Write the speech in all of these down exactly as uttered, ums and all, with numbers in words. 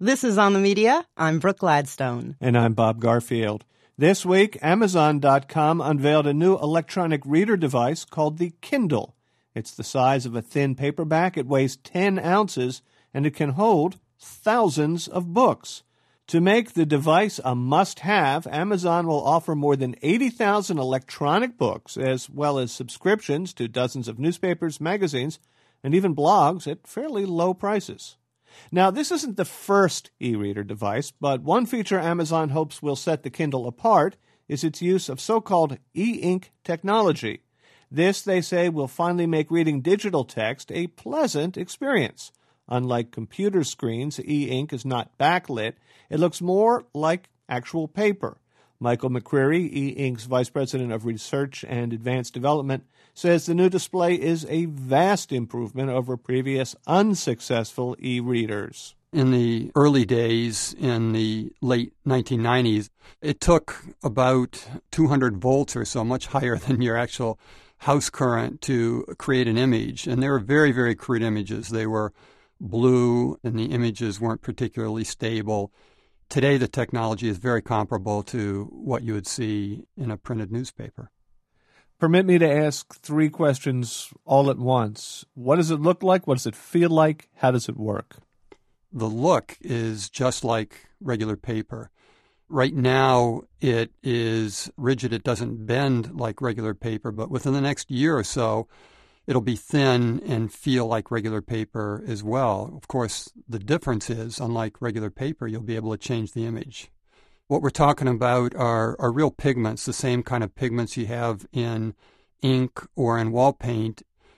This is On the Media. I'm Brooke Gladstone. And I'm Bob Garfield. This week, Amazon dot com unveiled a new electronic reader device called the Kindle. It's the size of a thin paperback, it weighs ten ounces, and it can hold thousands of books. To make the device a must-have, Amazon will offer more than eighty thousand electronic books, as well as subscriptions to dozens of newspapers, magazines, and even blogs at fairly low prices. Now, this isn't the first e-reader device, but one feature Amazon hopes will set the Kindle apart is its use of so-called e-ink technology. This, they say, will finally make reading digital text a pleasant experience. Unlike computer screens, e-ink is not backlit. It looks more like actual paper. Michael McCreary, e-ink's Vice President of Research and Advanced Development, says the new display is a vast improvement over previous unsuccessful e-readers. In the early days, in the late nineteen nineties, it took about two hundred volts or so, much higher than your actual house current, to create an image. And they were very, very crude images. They were blue, and the images weren't particularly stable. Today, the technology is very comparable to what you would see in a printed newspaper. Permit me to ask three questions all at once. What does it look like? What does it feel like? How does it work? The look is just like regular paper. Right now, it is rigid. It doesn't bend like regular paper, but within the next year or so, it'll be thin and feel like regular paper as well. Of course, the difference is, unlike regular paper, you'll be able to change the image. What we're talking about are, are real pigments, the same kind of pigments you have in ink or in wall paint.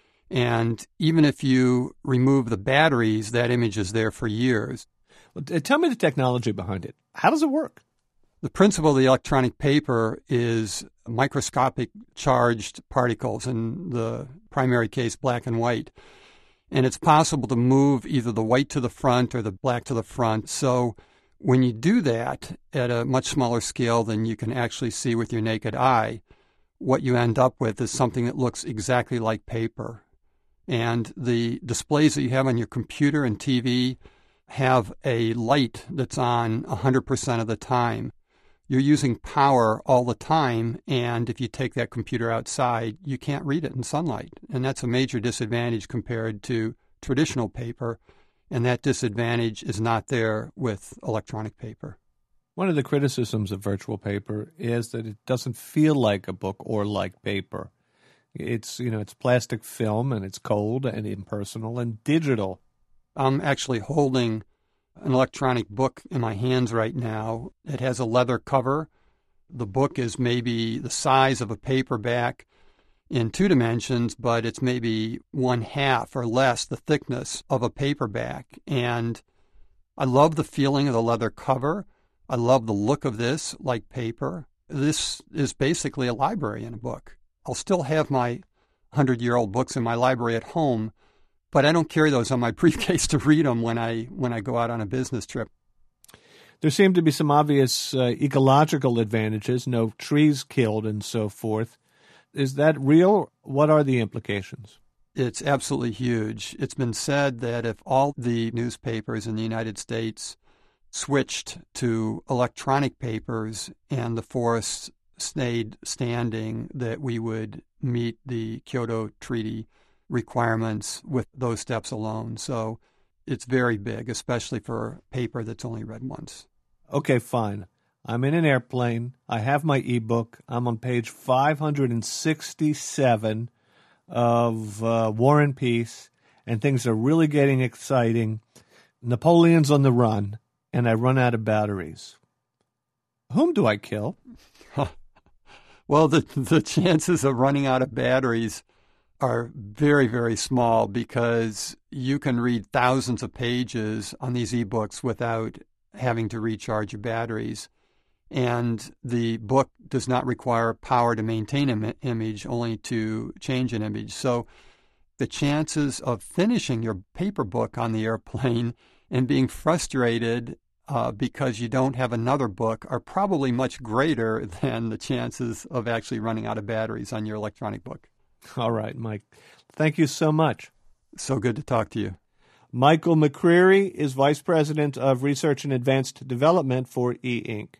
And even if you remove the batteries, that image is there for years. Well, tell me the technology behind it. How does it work? The principle of the electronic paper is microscopic charged particles, in the primary case, black and white. And it's possible to move either the white to the front or the black to the front. So when you do that at a much smaller scale than you can actually see with your naked eye, what you end up with is something that looks exactly like paper. And the displays that you have on your computer and T V have a light that's on one hundred percent of the time. You're using power all the time, and if you take that computer outside, you can't read it in sunlight. And that's a major disadvantage compared to traditional paper, and that disadvantage is not there with electronic paper. One of the criticisms of virtual paper is that it doesn't feel like a book or like paper. It's, you know, it's plastic film, and it's cold and impersonal and digital. I'm actually holding an electronic book in my hands right now. It has a leather cover. The book is maybe the size of a paperback in two dimensions, but it's maybe one half or less the thickness of a paperback. And I love the feeling of the leather cover. I love the look of this, like paper. This is basically a library in a book. I'll still have my hundred-year-old books in my library at home, but I don't carry those on my briefcase to read them when I when I go out on a business trip. There seem to be some obvious uh, ecological advantages, no trees killed and so forth. Is that real? What are the implications? It's absolutely huge. It's been said that if all the newspapers in the United States switched to electronic papers and the forests stayed standing, that we would meet the Kyoto Treaty requirements with those steps alone. So it's very big, especially for paper that's only read once. Okay, fine. I'm in an airplane. I have my ebook. I'm on page five hundred sixty-seven of uh, War and Peace, and things are really getting exciting. Napoleon's on the run, and I run out of batteries. Whom do I kill? Well, the the chances of running out of batteries are very, very small, because you can read thousands of pages on these ebooks without having to recharge your batteries. And the book does not require power to maintain an image, only to change an image. So the chances of finishing your paper book on the airplane and being frustrated uh, because you don't have another book are probably much greater than the chances of actually running out of batteries on your electronic book. All right, Mike. Thank you so much. So good to talk to you. Michael McCreary is Vice President of Research and Advanced Development for E Ink.